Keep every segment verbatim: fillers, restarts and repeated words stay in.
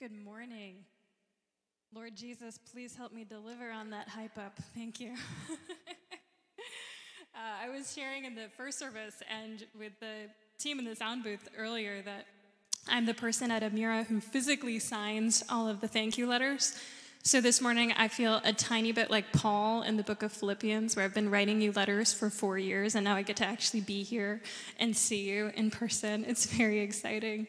Good morning. Lord Jesus, please help me deliver on that hype up. Thank you. uh, I was sharing in the first service and with the team in the sound booth earlier that I'm the person at Amira who physically signs all of the thank you letters. So this morning I feel a tiny bit like Paul in the book of Philippians, where I've been writing you letters for four years and now I get to actually be here and see you in person. It's very exciting.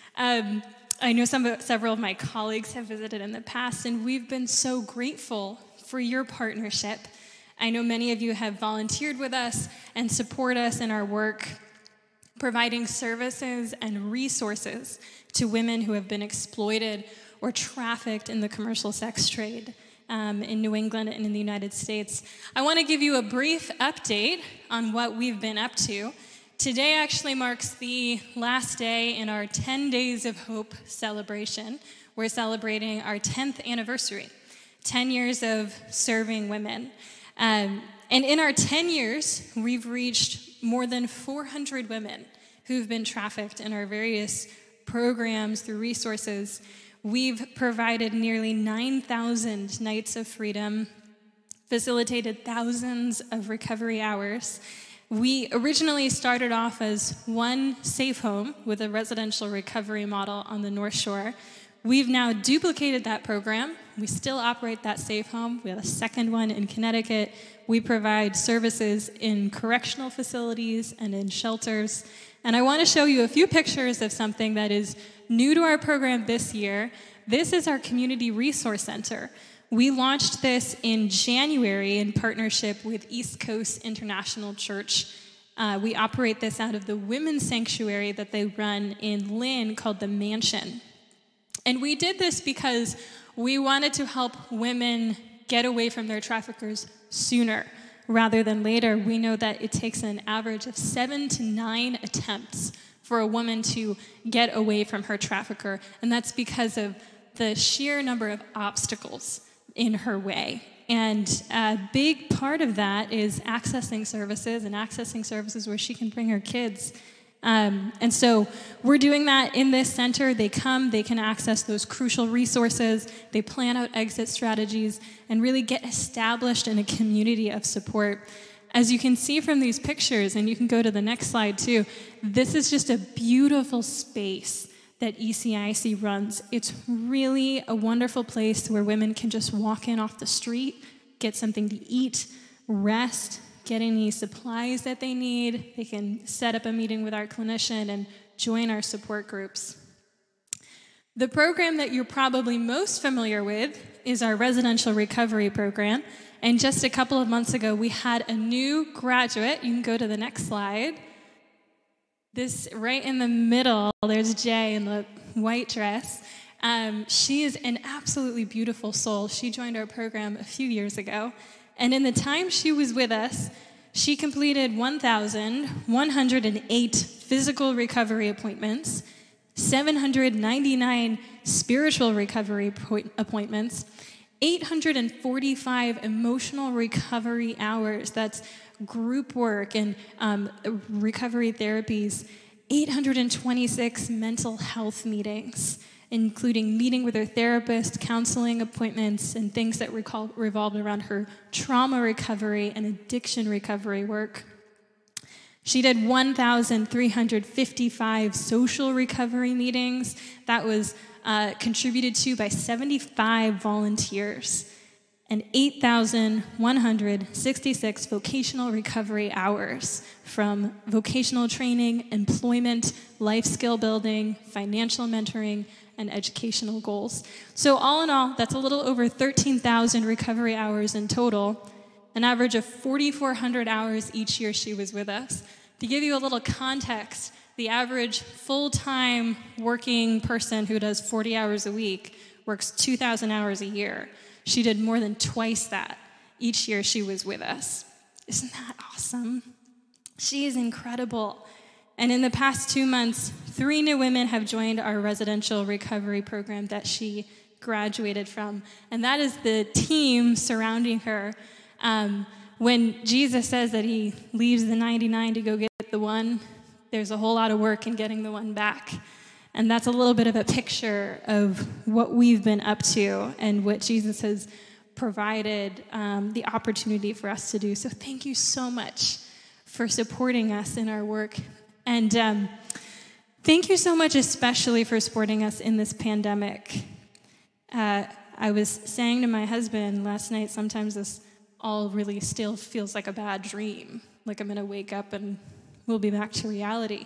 Um, I know some several of my colleagues have visited in the past, and we've been so grateful for your partnership. I know many of you have volunteered with us and support us in our work, providing services and resources to women who have been exploited or trafficked in the commercial sex trade um, in New England and in the United States. I want to give you a brief update on what we've been up to. Today actually marks the last day in our ten Days of Hope celebration. We're celebrating our tenth anniversary, ten years of serving women. Um, and in our ten years, we've reached more than four hundred women who've been trafficked in our various programs through resources. We've provided nearly nine thousand nights of freedom, facilitated thousands of recovery hours. We originally started off as one safe home with a residential recovery model on the North Shore. We've now duplicated that program. We still operate that safe home. We have a second one in Connecticut. We provide services in correctional facilities and in shelters. And I want to show you a few pictures of something that is new to our program this year. This is our Community Resource Center. We launched this in January in partnership with East Coast International Church. Uh, we operate this out of the women's sanctuary that they run in Lynn called The Mansion. And we did this because we wanted to help women get away from their traffickers sooner rather than later. We know that it takes an average of seven to nine attempts for a woman to get away from her trafficker, and that's because of the sheer number of obstacles in her way. And a big part of that is accessing services and accessing services where she can bring her kids. Um, and so we're doing that in this center. They come, they can access those crucial resources, they plan out exit strategies, and really get established in a community of support. As you can see from these pictures, and you can go to the next slide too, this is just a beautiful space that E C I C runs. It's really a wonderful place where women can just walk in off the street, get something to eat, rest, get any supplies that they need. They can set up a meeting with our clinician and join our support groups. The program that you're probably most familiar with is our residential recovery program. And just a couple of months ago, we had a new graduate. You can go to the next slide. This right in the middle, there's Jay in the white dress. Um, she is an absolutely beautiful soul. She joined our program a few years ago. And in the time she was with us, she completed one thousand one hundred eight physical recovery appointments, seven hundred ninety-nine spiritual recovery appointments, eight hundred forty-five emotional recovery hours. That's group work and um, recovery therapies, eight hundred twenty-six mental health meetings, including meeting with her therapist, counseling appointments, and things that recall, revolved around her trauma recovery and addiction recovery work. She did one thousand three hundred fifty-five social recovery meetings. That was uh, contributed to by seventy-five volunteers, and eight thousand one hundred sixty-six vocational recovery hours from vocational training, employment, life skill building, financial mentoring, and educational goals. So all in all, that's a little over thirteen thousand recovery hours in total, an average of four thousand four hundred hours each year she was with us. To give you a little context, the average full-time working person who does forty hours a week works two thousand hours a year. She did more than twice that each year she was with us. Isn't that awesome? She is incredible. And in the past two months, three new women have joined our residential recovery program that she graduated from. And that is the team surrounding her. Um, when Jesus says that he leaves the ninety-nine to go get the one, there's a whole lot of work in getting the one back. And that's a little bit of a picture of what we've been up to and what Jesus has provided um, the opportunity for us to do. So thank you so much for supporting us in our work. And um, thank you so much especially for supporting us in this pandemic. Uh, I was saying to my husband last night, sometimes this all really still feels like a bad dream. Like I'm going to wake up and we'll be back to reality.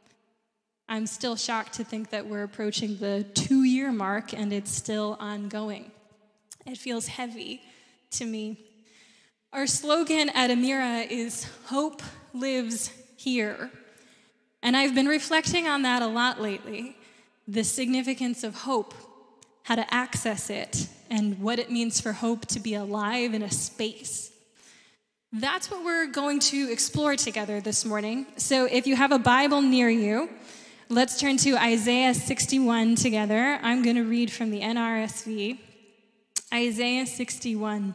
I'm still shocked to think that we're approaching the two-year mark and it's still ongoing. It feels heavy to me. Our slogan at Amira is "Hope lives here." And I've been reflecting on that a lot lately, the significance of hope, how to access it, and what it means for hope to be alive in a space. That's what we're going to explore together this morning. So if you have a Bible near you, let's turn to Isaiah sixty-one together. I'm going to read from the N R S V. Isaiah sixty-one.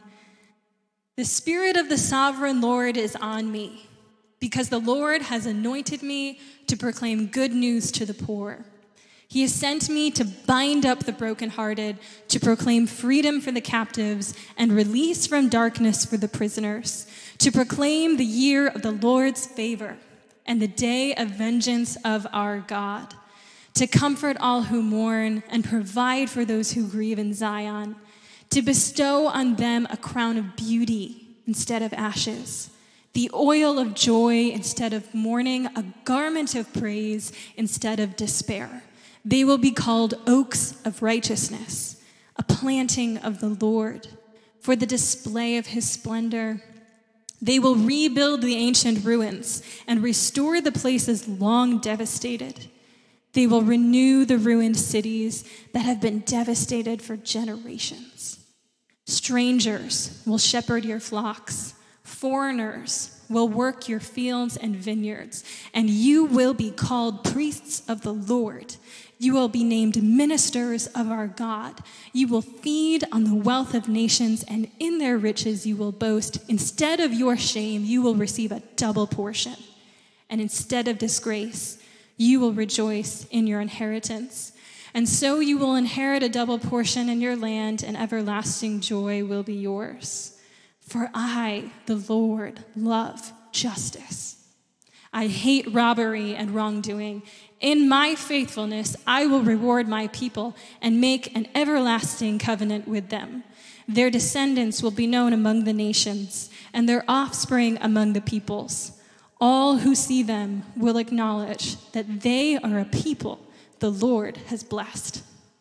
The Spirit of the Sovereign Lord is on me, because the Lord has anointed me to proclaim good news to the poor. He has sent me to bind up the brokenhearted, to proclaim freedom for the captives and release from darkness for the prisoners, to proclaim the year of the Lord's favor and the day of vengeance of our God, to comfort all who mourn and provide for those who grieve in Zion, to bestow on them a crown of beauty instead of ashes, the oil of joy instead of mourning, a garment of praise instead of despair. They will be called oaks of righteousness, a planting of the Lord, for the display of his splendor. They will rebuild the ancient ruins and restore the places long devastated. They will renew the ruined cities that have been devastated for generations. Strangers will shepherd your flocks. Foreigners will work your fields and vineyards, and you will be called priests of the Lord. You will be named ministers of our God. You will feed on the wealth of nations, and in their riches you will boast. Instead of your shame, you will receive a double portion. And instead of disgrace, you will rejoice in your inheritance. And so you will inherit a double portion in your land, and everlasting joy will be yours. For I, the Lord, love justice. I hate robbery and wrongdoing. In my faithfulness, I will reward my people and make an everlasting covenant with them. Their descendants will be known among the nations, and their offspring among the peoples. All who see them will acknowledge that they are a people the Lord has blessed.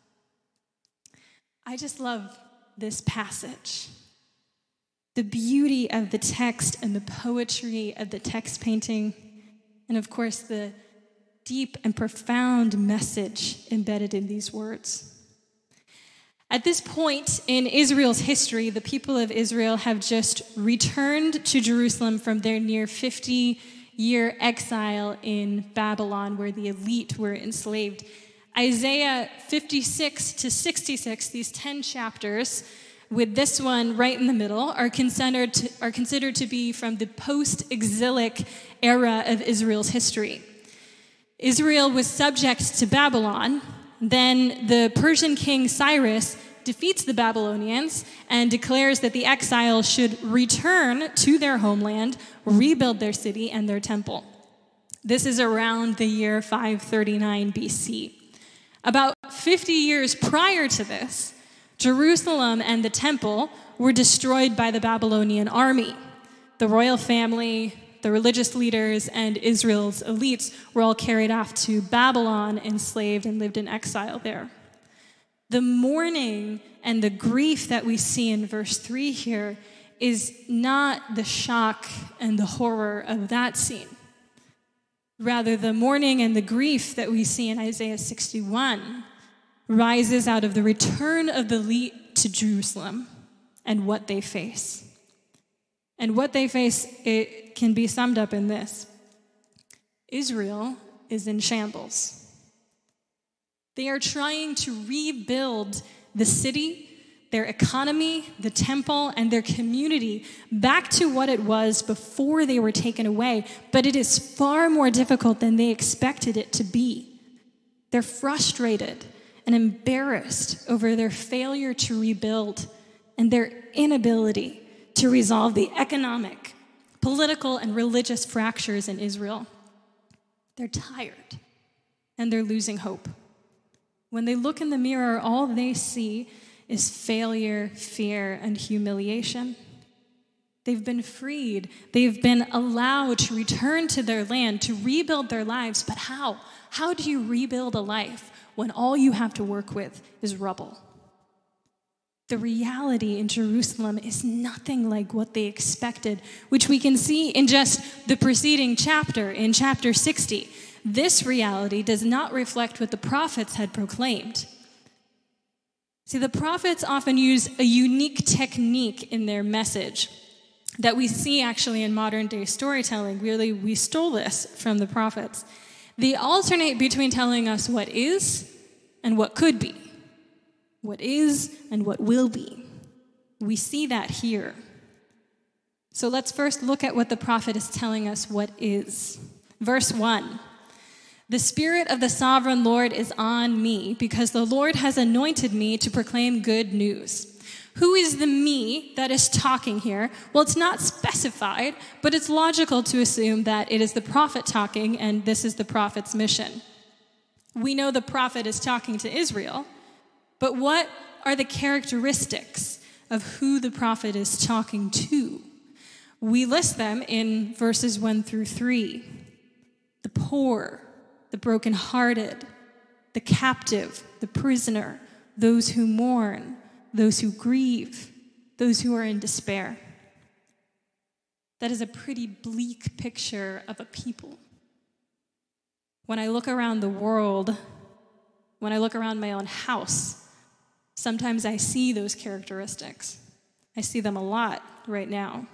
I just love this passage. The beauty of the text and the poetry of the text painting, and of course the deep and profound message embedded in these words. At this point in Israel's history, the people of Israel have just returned to Jerusalem from their near fifty-year exile in Babylon, where the elite were enslaved. Isaiah fifty-six to sixty-six, these ten chapters, with this one right in the middle, are considered to, are considered to be from the post-exilic era of Israel's history. Israel was subject to Babylon. Then the Persian king Cyrus defeats the Babylonians and declares that the exiles should return to their homeland, rebuild their city and their temple. This is around the year five thirty-nine B C. About fifty years prior to this, Jerusalem and the temple were destroyed by the Babylonian army. The royal family, the religious leaders, and Israel's elites were all carried off to Babylon, enslaved, and lived in exile there. The mourning and the grief that we see in verse three here is not the shock and the horror of that scene. Rather, the mourning and the grief that we see in Isaiah sixty-one rises out of the return of the elite to Jerusalem and what they face. And what they face, it can be summed up in this: Israel is in shambles. They are trying to rebuild the city, their economy, the temple, and their community back to what it was before they were taken away, but it is far more difficult than they expected it to be. They're frustrated and embarrassed over their failure to rebuild and their inability to resolve the economic, political, and religious fractures in Israel. They're tired and they're losing hope. When they look in the mirror, all they see is failure, fear, and humiliation. They've been freed. They've been allowed to return to their land, to rebuild their lives. But how? How do you rebuild a life when all you have to work with is rubble? The reality in Jerusalem is nothing like what they expected, which we can see in just the preceding chapter, in chapter sixty. This reality does not reflect what the prophets had proclaimed. See, the prophets often use a unique technique in their message that we see actually in modern day storytelling. Really, we stole this from the prophets. They alternate between telling us what is and what could be, what is and what will be. We see that here. So let's first look at what the prophet is telling us what is. Verse one, "The Spirit of the Sovereign Lord is on me, because the Lord has anointed me to proclaim good news." Who is the me that is talking here? Well, it's not specified, but it's logical to assume that it is the prophet talking, and this is the prophet's mission. We know the prophet is talking to Israel, but what are the characteristics of who the prophet is talking to? We list them in verses one through three. The poor, the brokenhearted, the captive, the prisoner, those who mourn, those who grieve, those who are in despair. That is a pretty bleak picture of a people. When I look around the world, when I look around my own house, sometimes I see those characteristics. I see them a lot right now.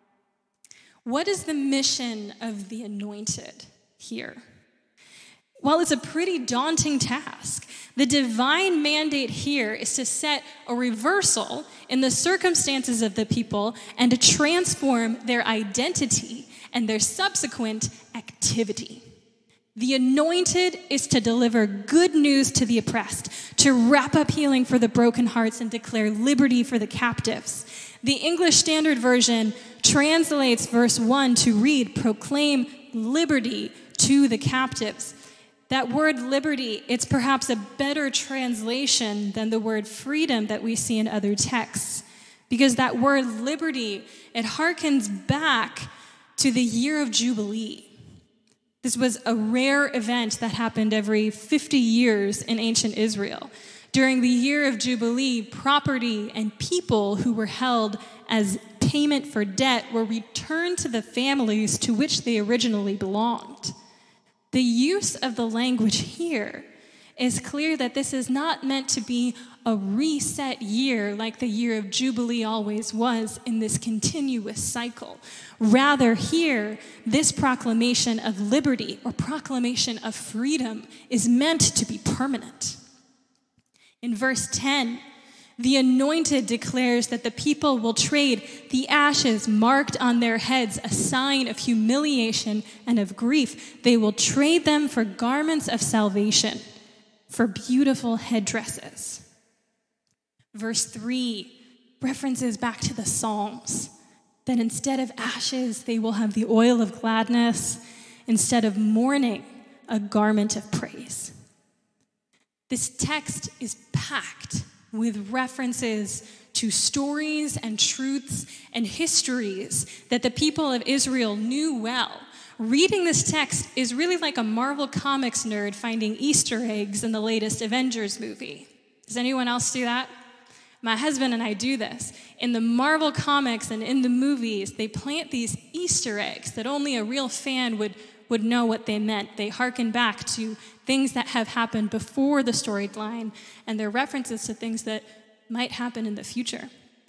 What is the mission of the anointed here? Well, it's a pretty daunting task. The divine mandate here is to set a reversal in the circumstances of the people and to transform their identity and their subsequent activity. The anointed is to deliver good news to the oppressed, to wrap up healing for the broken hearts and declare liberty for the captives. The English Standard Version translates verse one to read, "Proclaim liberty to the captives." That word liberty, it's perhaps a better translation than the word freedom that we see in other texts. Because that word liberty, it harkens back to the year of Jubilee. This was a rare event that happened every fifty years in ancient Israel. During the year of Jubilee, property and people who were held as payment for debt were returned to the families to which they originally belonged. The use of the language here is clear that this is not meant to be a reset year like the year of Jubilee always was in this continuous cycle. Rather, here, this proclamation of liberty or proclamation of freedom is meant to be permanent. In verse ten, the anointed declares that the people will trade the ashes marked on their heads, a sign of humiliation and of grief. They will trade them for garments of salvation, for beautiful headdresses. Verse three references back to the Psalms, that instead of ashes, they will have the oil of gladness, instead of mourning, a garment of praise. This text is packed with references to stories and truths and histories that the people of Israel knew well. Reading this text is really like a Marvel Comics nerd finding Easter eggs in the latest Avengers movie. Does anyone else do that? My husband and I do this. In the Marvel comics and in the movies, they plant these Easter eggs that only a real fan would, would know what they meant. They hearken back to things that have happened before the storyline, and they're references to things that might happen in the future.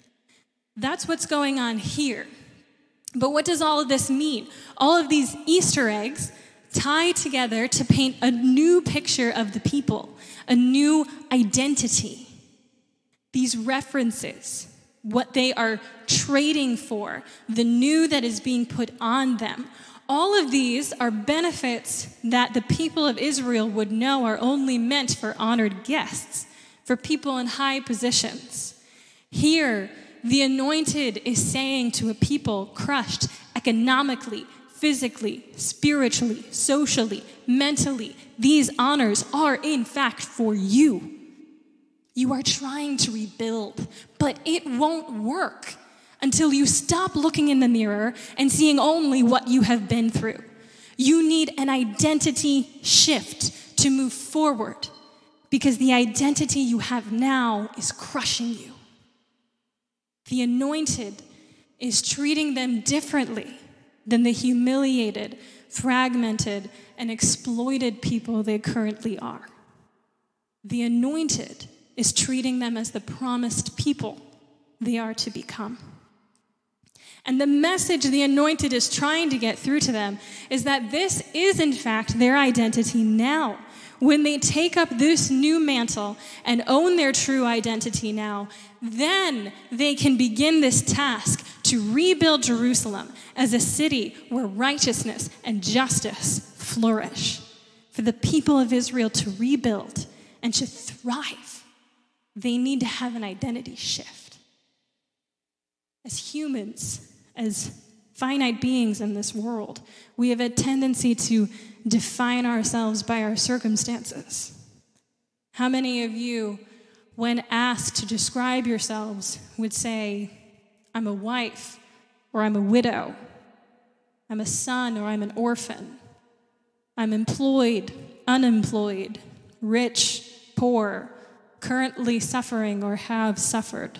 That's what's going on here. But what does all of this mean? All of these Easter eggs tie together to paint a new picture of the people, a new identity. These references, what they are trading for, the new that is being put on them, All of these are benefits that the people of Israel would know are only meant for honored guests, for people in high positions. Here, the anointed is saying to a people crushed economically, physically, spiritually, socially, mentally, these honors are in fact for you. You are trying to rebuild, but it won't work until you stop looking in the mirror and seeing only what you have been through. You need an identity shift to move forward, because the identity you have now is crushing you. The anointed is treating them differently than the humiliated, fragmented, and exploited people they currently are. The anointed is treating them as the promised people they are to become. And the message the anointed is trying to get through to them is that this is, in fact, their identity now. When they take up this new mantle and own their true identity now, then they can begin this task to rebuild Jerusalem as a city where righteousness and justice flourish. For the people of Israel to rebuild and to thrive, they need to have an identity shift. As humans, as finite beings in this world, we have a tendency to define ourselves by our circumstances. How many of you, when asked to describe yourselves, would say, I'm a wife, or I'm a widow, I'm a son, or I'm an orphan, I'm employed, unemployed, rich, poor, currently suffering, or have suffered?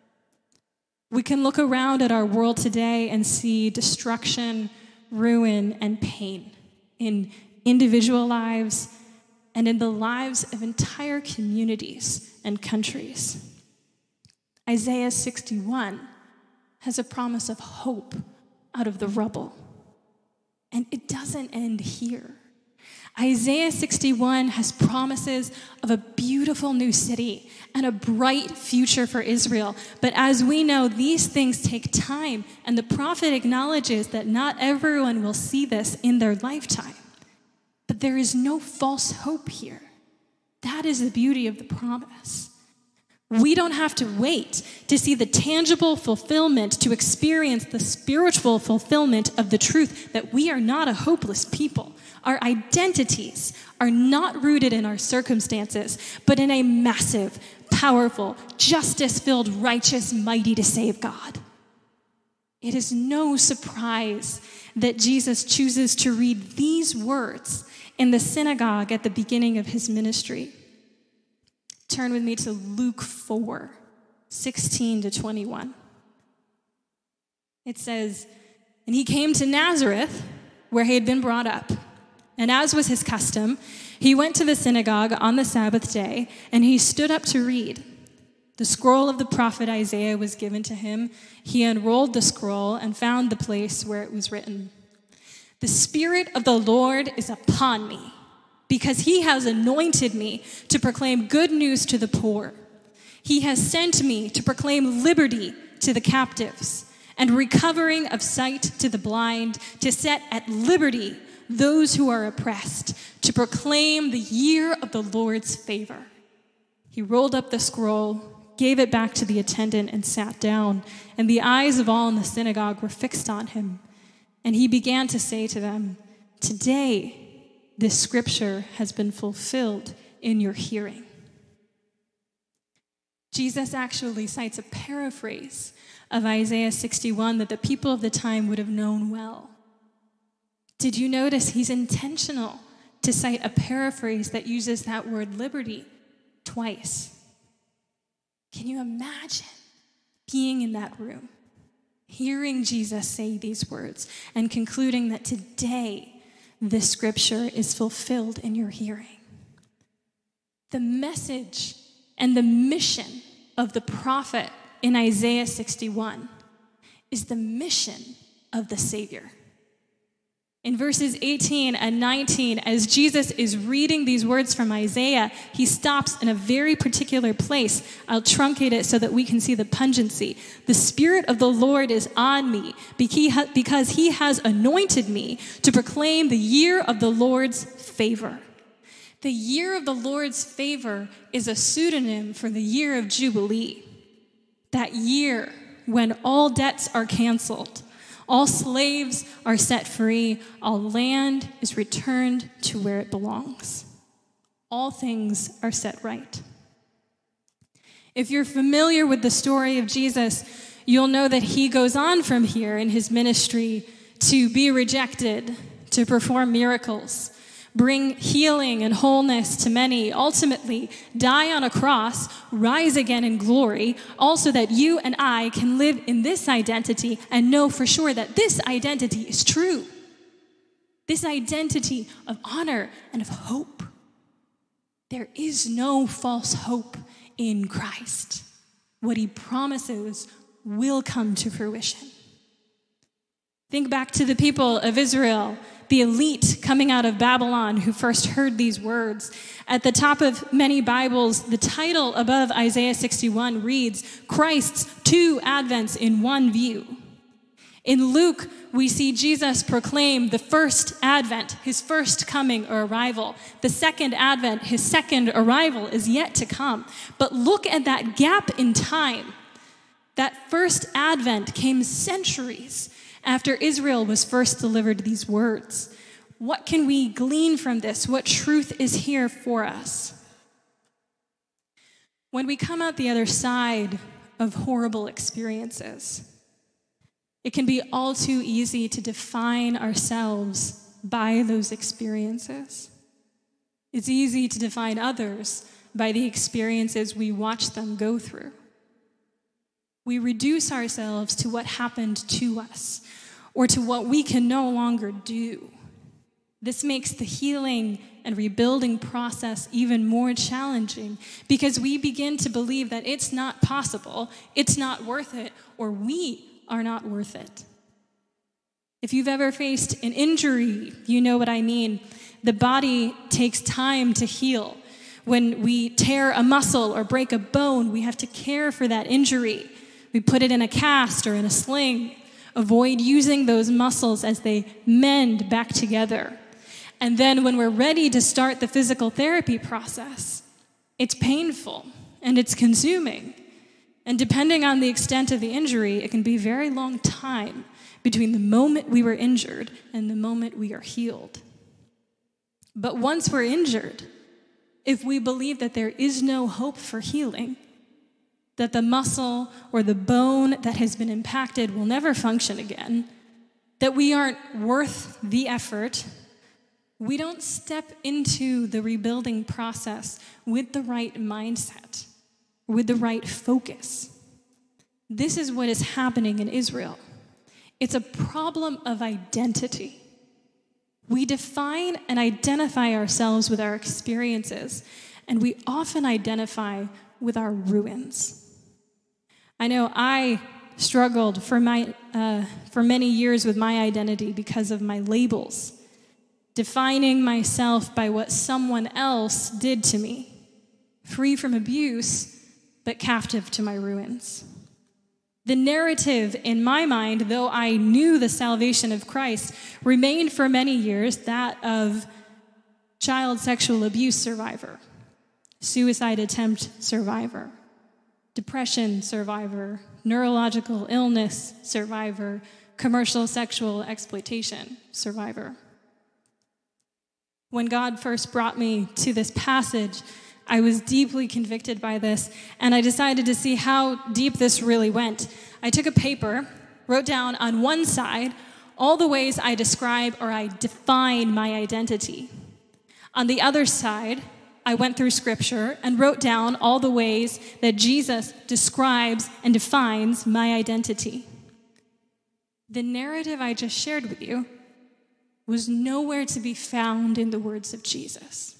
We can look around at our world today and see destruction, ruin, and pain in individual lives and in the lives of entire communities and countries. Isaiah sixty-one has a promise of hope out of the rubble. And it doesn't end here. Isaiah sixty-one has promises of a beautiful new city and a bright future for Israel. But as we know, these things take time, and the prophet acknowledges that not everyone will see this in their lifetime. But there is no false hope here. That is the beauty of the promise. We don't have to wait to see the tangible fulfillment to experience the spiritual fulfillment of the truth that we are not a hopeless people. Our identities are not rooted in our circumstances, but in a massive, powerful, justice-filled, righteous, mighty to save God. It is no surprise that Jesus chooses to read these words in the synagogue at the beginning of his ministry. Turn with me to Luke four, sixteen to twenty-one. It says, and he came to Nazareth, where he had been brought up. And as was his custom, he went to the synagogue on the Sabbath day, and he stood up to read. The scroll of the prophet Isaiah was given to him. He unrolled the scroll and found the place where it was written, "The Spirit of the Lord is upon me, because he has anointed me to proclaim good news to the poor. He has sent me to proclaim liberty to the captives and recovering of sight to the blind, to set at liberty those who are oppressed, to proclaim the year of the Lord's favor." He rolled up the scroll, gave it back to the attendant, and sat down. And the eyes of all in the synagogue were fixed on him. And he began to say to them, "Today, this scripture has been fulfilled in your hearing." Jesus actually cites a paraphrase of Isaiah sixty-one that the people of the time would have known well. Did you notice he's intentional to cite a paraphrase that uses that word liberty twice? Can you imagine being in that room, hearing Jesus say these words, and concluding that today this scripture is fulfilled in your hearing? The message and the mission of the prophet in Isaiah sixty-one is the mission of the Savior. In verses eighteen and nineteen, as Jesus is reading these words from Isaiah, he stops in a very particular place. I'll truncate it so that we can see the pungency. The Spirit of the Lord is on me because he has anointed me to proclaim the year of the Lord's favor. The year of the Lord's favor is a pseudonym for the year of Jubilee. That year when all debts are canceled, all slaves are set free, all land is returned to where it belongs. All things are set right. If you're familiar with the story of Jesus, you'll know that he goes on from here in his ministry to be rejected, to perform miracles, bring healing and wholeness to many, ultimately die on a cross, rise again in glory, also that you and I can live in this identity and know for sure that this identity is true. This identity of honor and of hope. There is no false hope in Christ. What he promises will come to fruition. Think back to the people of Israel, the elite coming out of Babylon who first heard these words. At the top of many Bibles, the title above Isaiah sixty-one reads, Christ's two advents in one view. In Luke, we see Jesus proclaim the first advent, his first coming or arrival. The second advent, his second arrival, is yet to come. But look at that gap in time. That first advent came centuries after Israel was first delivered these words. What can we glean from this? What truth is here for us? When we come out the other side of horrible experiences, it can be all too easy to define ourselves by those experiences. It's easy to define others by the experiences we watch them go through. We reduce ourselves to what happened to us or to what we can no longer do. This makes the healing and rebuilding process even more challenging because we begin to believe that it's not possible, it's not worth it, or we are not worth it. If you've ever faced an injury, you know what I mean. The body takes time to heal. When we tear a muscle or break a bone, we have to care for that injury. We put it in a cast or in a sling. Avoid using those muscles as they mend back together. And then when we're ready to start the physical therapy process, it's painful and it's consuming. And depending on the extent of the injury, it can be a very long time between the moment we were injured and the moment we are healed. But once we're injured, if we believe that there is no hope for healing, that the muscle or the bone that has been impacted will never function again, that we aren't worth the effort, we don't step into the rebuilding process with the right mindset, with the right focus. This is what is happening in Israel. It's a problem of identity. We define and identify ourselves with our experiences, and we often identify with our ruins. I know I struggled for my uh, for many years with my identity because of my labels, defining myself by what someone else did to me, free from abuse, but captive to my ruins. The narrative in my mind, though I knew the salvation of Christ, remained for many years that of child sexual abuse survivor, suicide attempt survivor, depression survivor, neurological illness survivor, commercial sexual exploitation survivor. When God first brought me to this passage, I was deeply convicted by this, and I decided to see how deep this really went. I took a paper, wrote down on one side all the ways I describe or I define my identity. On the other side, I went through scripture and wrote down all the ways that Jesus describes and defines my identity. The narrative I just shared with you was nowhere to be found in the words of Jesus.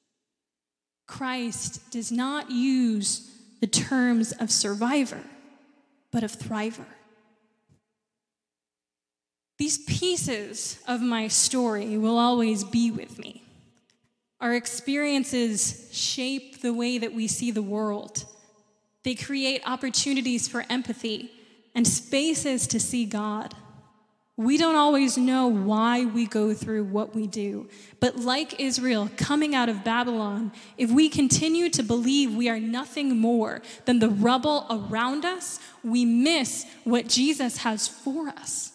Christ does not use the terms of survivor, but of thriver. These pieces of my story will always be with me. Our experiences shape the way that we see the world. They create opportunities for empathy and spaces to see God. We don't always know why we go through what we do, but like Israel coming out of Babylon, if we continue to believe we are nothing more than the rubble around us, we miss what Jesus has for us.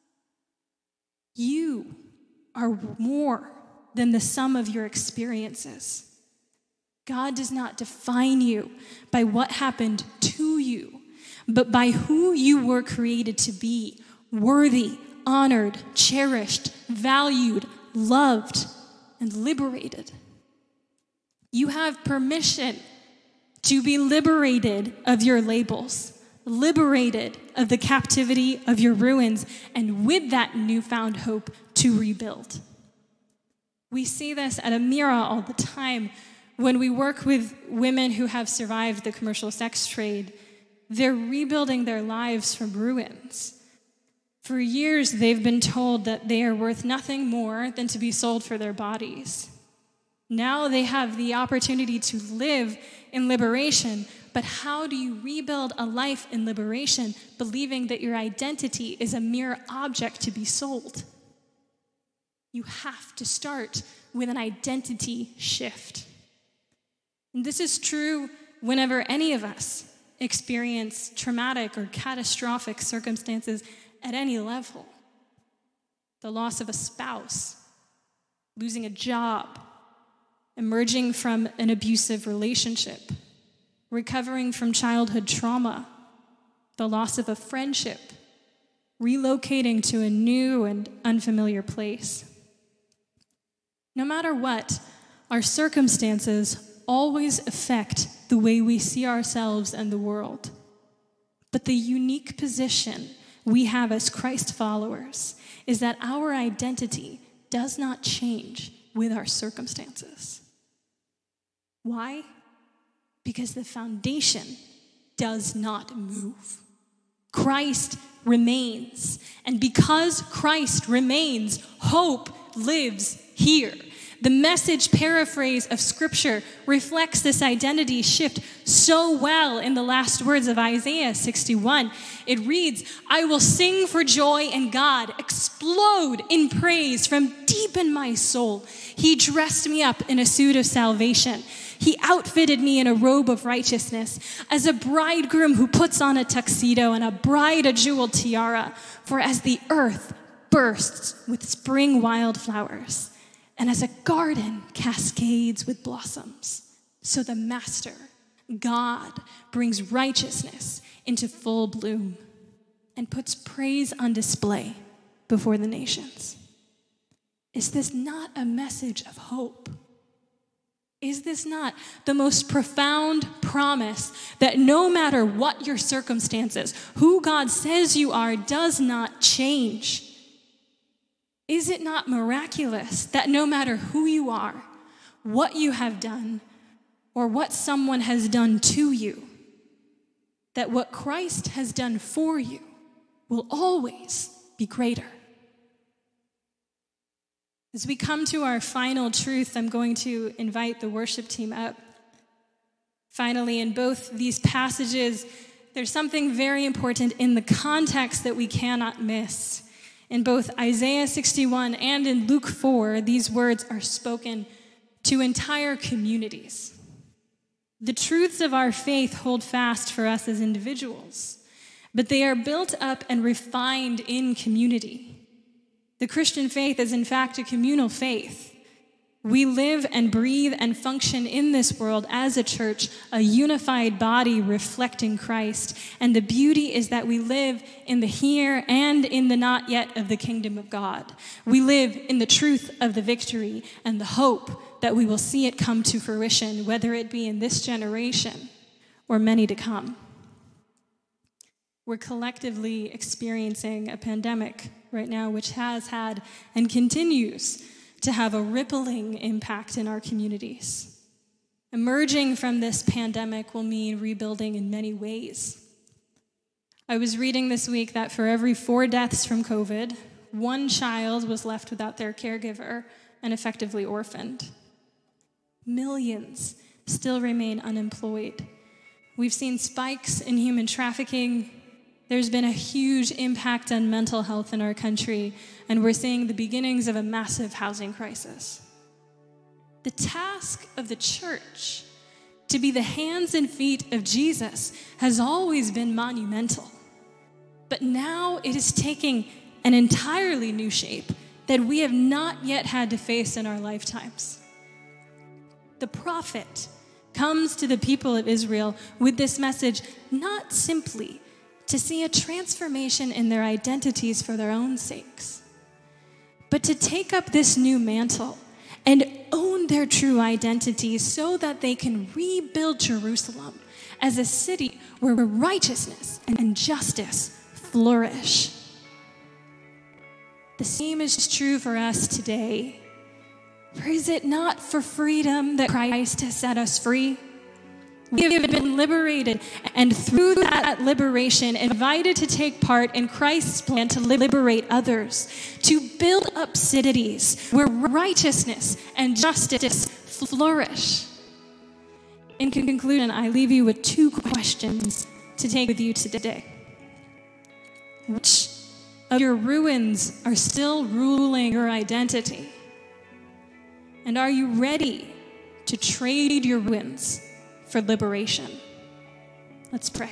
You are more than the sum of your experiences. God does not define you by what happened to you, but by who you were created to be, worthy, honored, cherished, valued, loved, and liberated. You have permission to be liberated of your labels, liberated of the captivity of your ruins, and with that newfound hope to rebuild. We see this at Amira all the time. When we work with women who have survived the commercial sex trade, they're rebuilding their lives from ruins. For years, they've been told that they are worth nothing more than to be sold for their bodies. Now they have the opportunity to live in liberation, but how do you rebuild a life in liberation, believing that your identity is a mere object to be sold? You have to start with an identity shift. And this is true whenever any of us experience traumatic or catastrophic circumstances at any level. The loss of a spouse, losing a job, emerging from an abusive relationship, recovering from childhood trauma, the loss of a friendship, relocating to a new and unfamiliar place. No matter what, our circumstances always affect the way we see ourselves and the world. But the unique position we have as Christ followers is that our identity does not change with our circumstances. Why? Because the foundation does not move. Christ remains. And because Christ remains, hope lives here. The Message paraphrase of Scripture reflects this identity shift so well in the last words of Isaiah sixty-one. It reads, "I will sing for joy in God, explode in praise from deep in my soul. He dressed me up in a suit of salvation. He outfitted me in a robe of righteousness, as a bridegroom who puts on a tuxedo and a bride a jeweled tiara. For as the earth bursts with spring wildflowers, and as a garden cascades with blossoms, so the Master, God, brings righteousness into full bloom and puts praise on display before the nations." Is this not a message of hope? Is this not the most profound promise that no matter what your circumstances, who God says you are does not change? Is it not miraculous that no matter who you are, what you have done, or what someone has done to you, that what Christ has done for you will always be greater? As we come to our final truth, I'm going to invite the worship team up. Finally, in both these passages, there's something very important in the context that we cannot miss. In both Isaiah sixty-one and in Luke four, these words are spoken to entire communities. The truths of our faith hold fast for us as individuals, but they are built up and refined in community. The Christian faith is in fact a communal faith. We live and breathe and function in this world as a church, a unified body reflecting Christ. And the beauty is that we live in the here and in the not yet of the kingdom of God. We live in the truth of the victory and the hope that we will see it come to fruition, whether it be in this generation or many to come. We're collectively experiencing a pandemic right now, which has had and continues to have a rippling impact in our communities. Emerging from this pandemic will mean rebuilding in many ways. I was reading this week that for every four deaths from COVID, one child was left without their caregiver and effectively orphaned. Millions still remain unemployed. We've seen spikes in human trafficking. There's been a huge impact on mental health in our country, and we're seeing the beginnings of a massive housing crisis. The task of the church to be the hands and feet of Jesus has always been monumental. But now it is taking an entirely new shape that we have not yet had to face in our lifetimes. The prophet comes to the people of Israel with this message, not simply to see a transformation in their identities for their own sakes, but to take up this new mantle and own their true identities so that they can rebuild Jerusalem as a city where righteousness and justice flourish. The same is true for us today. For is it not for freedom that Christ has set us free? We have been liberated, and through that liberation, invited to take part in Christ's plan to liberate others, to build up cities where righteousness and justice flourish. In conclusion, I leave you with two questions to take with you today. Which of your ruins are still ruling your identity? And are you ready to trade your ruins for liberation? Let's pray.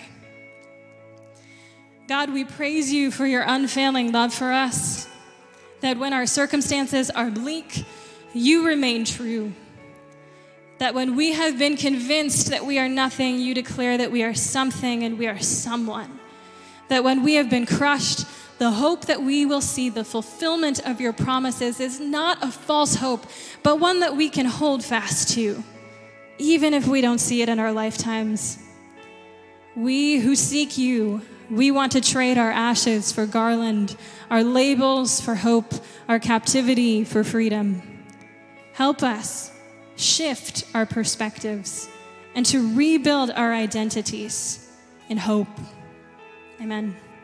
God, we praise you for your unfailing love for us, that when our circumstances are bleak, you remain true. That when we have been convinced that we are nothing, you declare that we are something and we are someone. That when we have been crushed, the hope that we will see the fulfillment of your promises is not a false hope, but one that we can hold fast to, even if we don't see it in our lifetimes. We who seek you, we want to trade our ashes for garland, our labels for hope, our captivity for freedom. Help us shift our perspectives and to rebuild our identities in hope. Amen.